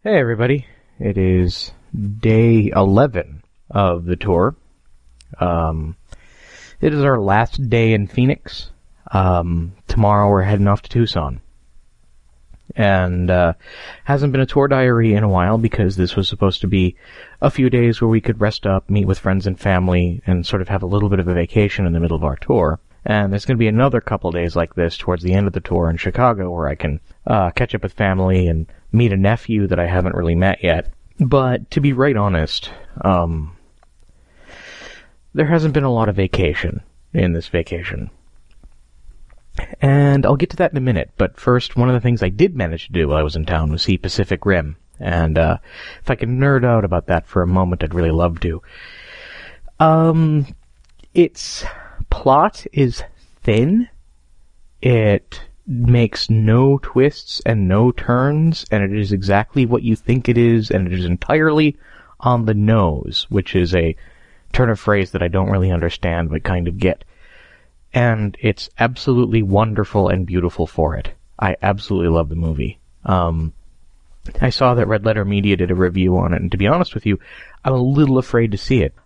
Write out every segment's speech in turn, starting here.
Hey everybody, it is day 11 of the tour. It is our last day in Phoenix. Tomorrow we're heading off to Tucson. And hasn't been a tour diary in a while because this was supposed to be a few days where we could rest up, meet with friends and family, and sort of have a little bit of a vacation in the middle of our tour. And there's going to be another couple days like this towards the end of the tour in Chicago where I can catch up with family and meet a nephew that I haven't really met yet. But to be right honest, there hasn't been a lot of vacation in this vacation. And I'll get to that in a minute, but first, one of the things I did manage to do while I was in town was see Pacific Rim. And if I can nerd out about that for a moment, I'd really love to. Its plot is thin. It makes no twists and no turns, and it is exactly what you think it is, and it is entirely on the nose, which is a turn of phrase that I don't really understand but kind of get. And it's absolutely wonderful and beautiful for it. I absolutely love the movie. I saw that Red Letter Media did a review on it, and to be honest with you, I'm a little afraid to see it.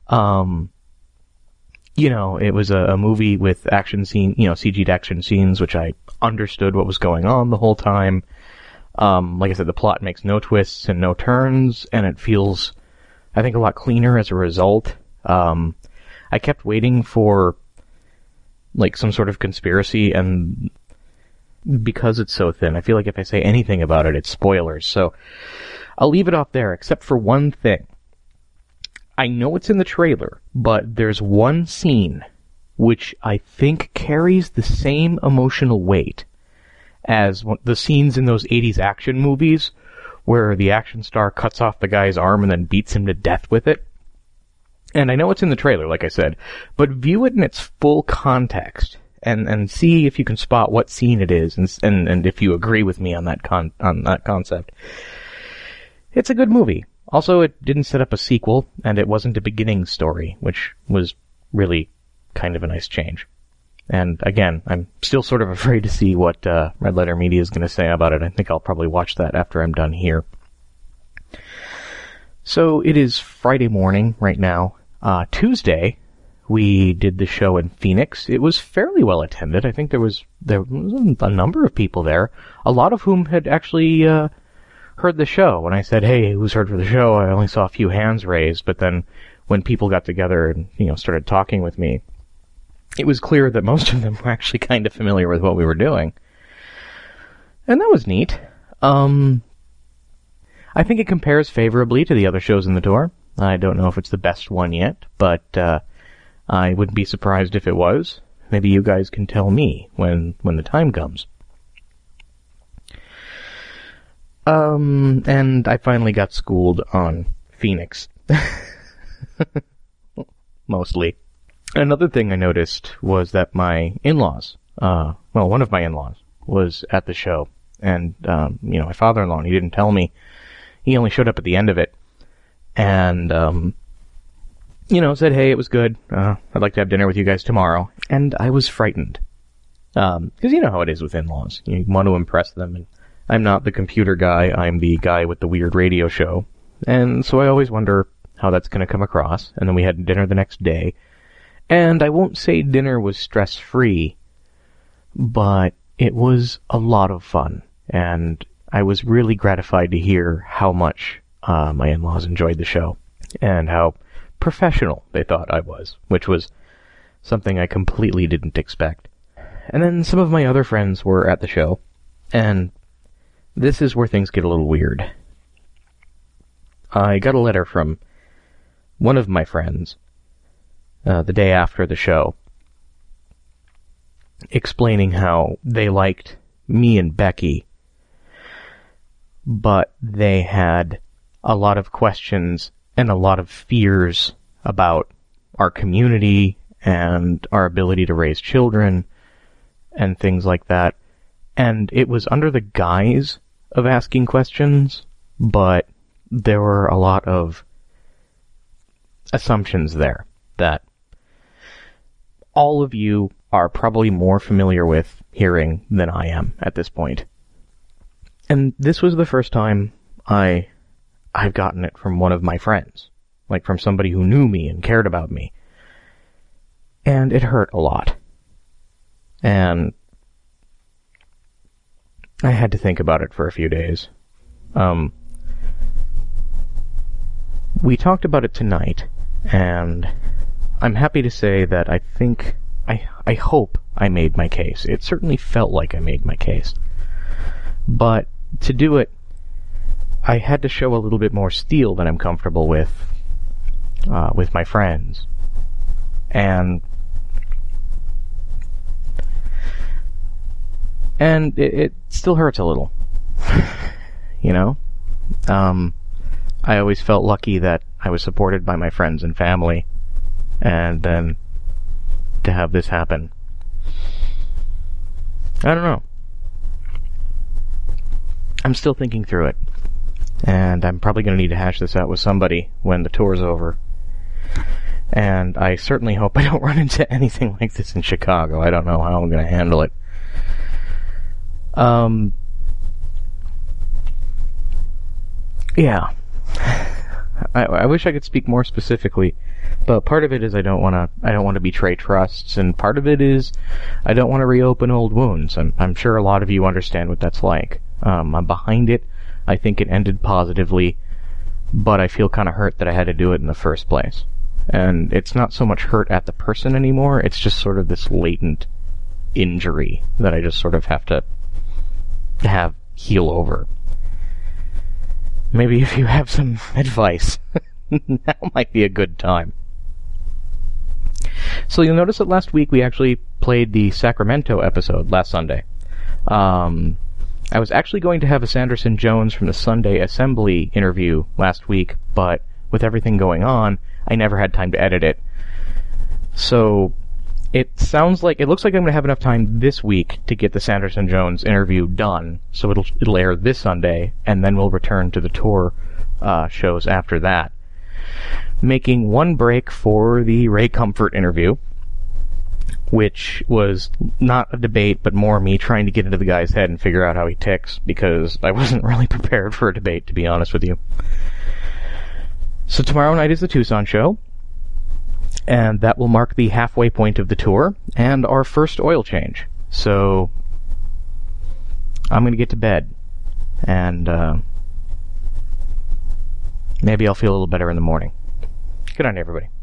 It was a movie with action scene, CG'd action scenes, which I understood what was going on the whole time. Like I said, the plot makes no twists and no turns, and it feels, I think, a lot cleaner as a result. I kept waiting for, some sort of conspiracy, and because it's so thin, I feel like if I say anything about it, it's spoilers, so I'll leave it off there, except for one thing. I know it's in the trailer, but there's one scene which I think carries the same emotional weight as the scenes in those 80s action movies where the action star cuts off the guy's arm and then beats him to death with it. And I know it's in the trailer, like I said, but view it in its full context and see if you can spot what scene it is and if you agree with me on that concept. It's a good movie. Also, it didn't set up a sequel, and it wasn't a beginning story, which was really kind of a nice change. And again, I'm still sort of afraid to see what Red Letter Media is going to say about it. I think I'll probably watch that after I'm done here. So it is Friday morning right now. Tuesday, we did the show in Phoenix. It was fairly well attended. I think there was a number of people there, a lot of whom had actually heard the show. When I said, hey, who's heard for the show, I only saw a few hands raised, but then when people got together and, started talking with me, it was clear that most of them were actually kind of familiar with what we were doing. And that was neat. I think it compares favorably to the other shows in the tour. I don't know if it's the best one yet, but I wouldn't be surprised if it was. Maybe you guys can tell me when the time comes. And I finally got schooled on Phoenix. Mostly. Another thing I noticed was that my in-laws, one of my in-laws was at the show. And, my father-in-law, he didn't tell me. He only showed up at the end of it. And, said, hey, it was good. I'd like to have dinner with you guys tomorrow. And I was frightened. Because you know how it is with in-laws. You want to impress them, and I'm not the computer guy, I'm the guy with the weird radio show. And so I always wonder how that's going to come across. And then we had dinner the next day. And I won't say dinner was stress-free, but it was a lot of fun. And I was really gratified to hear how much my in-laws enjoyed the show. And how professional they thought I was, which was something I completely didn't expect. And then some of my other friends were at the show, and this is where things get a little weird. I got a letter from one of my friends the day after the show explaining how they liked me and Becky, but they had a lot of questions and a lot of fears about our community and our ability to raise children and things like that. And it was under the guise of asking questions, but there were a lot of assumptions there that all of you are probably more familiar with hearing than I am at this point. And this was the first time I I've gotten it from one of my friends. Like from somebody who knew me and cared about me. And it hurt a lot. And I had to think about it for a few days. We talked about it tonight, and I'm happy to say that I hope I made my case. It certainly felt like I made my case. But to do it, I had to show a little bit more steel than I'm comfortable with my friends. And it still hurts a little. You know? I always felt lucky that I was supported by my friends and family, and then to have this happen. I don't know. I'm still thinking through it, and I'm probably going to need to hash this out with somebody when the tour's over. And I certainly hope I don't run into anything like this in Chicago. I don't know how I'm going to handle it. Yeah. I wish I could speak more specifically, but part of it is I don't want to betray trusts, and part of it is I don't want to reopen old wounds. I'm sure a lot of you understand what that's like. I'm behind it. I think it ended positively, but I feel kind of hurt that I had to do it in the first place. And it's not so much hurt at the person anymore, it's just sort of this latent injury that I just sort of have to have heal over. Maybe if you have some advice, now might be a good time. So you'll notice that last week we actually played the Sacramento episode last Sunday. I was actually going to have a Sanderson Jones from the Sunday Assembly interview last week, but with everything going on, I never had time to edit it. So it looks like I'm going to have enough time this week to get the Sanderson Jones interview done, so it'll air this Sunday, and then we'll return to the tour shows after that. Making one break for the Ray Comfort interview, which was not a debate, but more me trying to get into the guy's head and figure out how he ticks, because I wasn't really prepared for a debate, to be honest with you. So tomorrow night is the Tucson show, and that will mark the halfway point of the tour, and our first oil change. So I'm going to get to bed, and maybe I'll feel a little better in the morning. Good night, everybody.